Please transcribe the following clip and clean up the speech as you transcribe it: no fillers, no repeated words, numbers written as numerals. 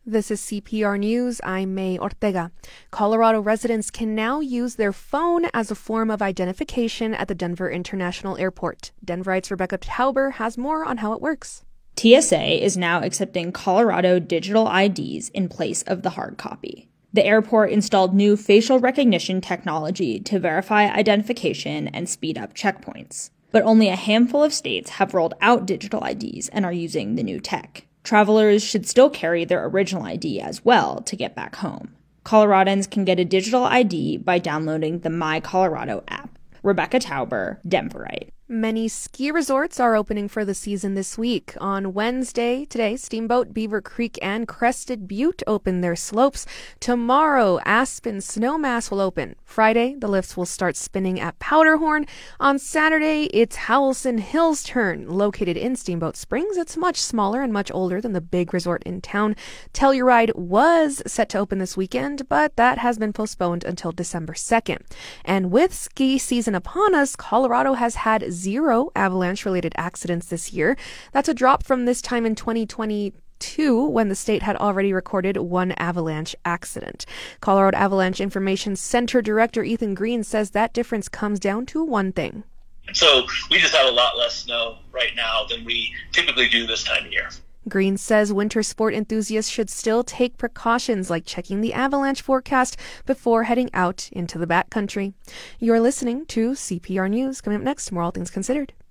This is CPR News. I'm May Ortega. Colorado residents can now use their phone as a form of identification at the Denver International Airport. Denverite's Rebecca Tauber has more on how it works. TSA is now accepting Colorado digital IDs in place of the hard copy. The airport installed new facial recognition technology to verify identification and speed up checkpoints. But only a handful of states have rolled out digital IDs and are using the new tech. Travelers should still carry their original ID as well to get back home. Coloradans can get a digital ID by downloading the My Colorado app. Rebecca Tauber, Denverite. Many ski resorts are opening for the season this week. On Wednesday, today, Steamboat, Beaver Creek, and Crested Butte open their slopes. Tomorrow, Aspen Snowmass will open. Friday, the lifts will start spinning at Powderhorn. On Saturday, it's Howelson Hill's turn. Located in Steamboat Springs, it's much smaller and much older than the big resort in town. Telluride was set to open this weekend, but that has been postponed until December 2nd. And with ski season upon us, Colorado has had 0 avalanche-related accidents this year. That's a drop from this time in 2022 when the state had already recorded 1 avalanche accident. Colorado Avalanche Information Center Director Ethan Green says that difference comes down to one thing. So we just have a lot less snow right now than we typically do this time of year. Green says winter sport enthusiasts should still take precautions like checking the avalanche forecast before heading out into the backcountry. You're listening to CPR News. Coming up next, more All Things Considered.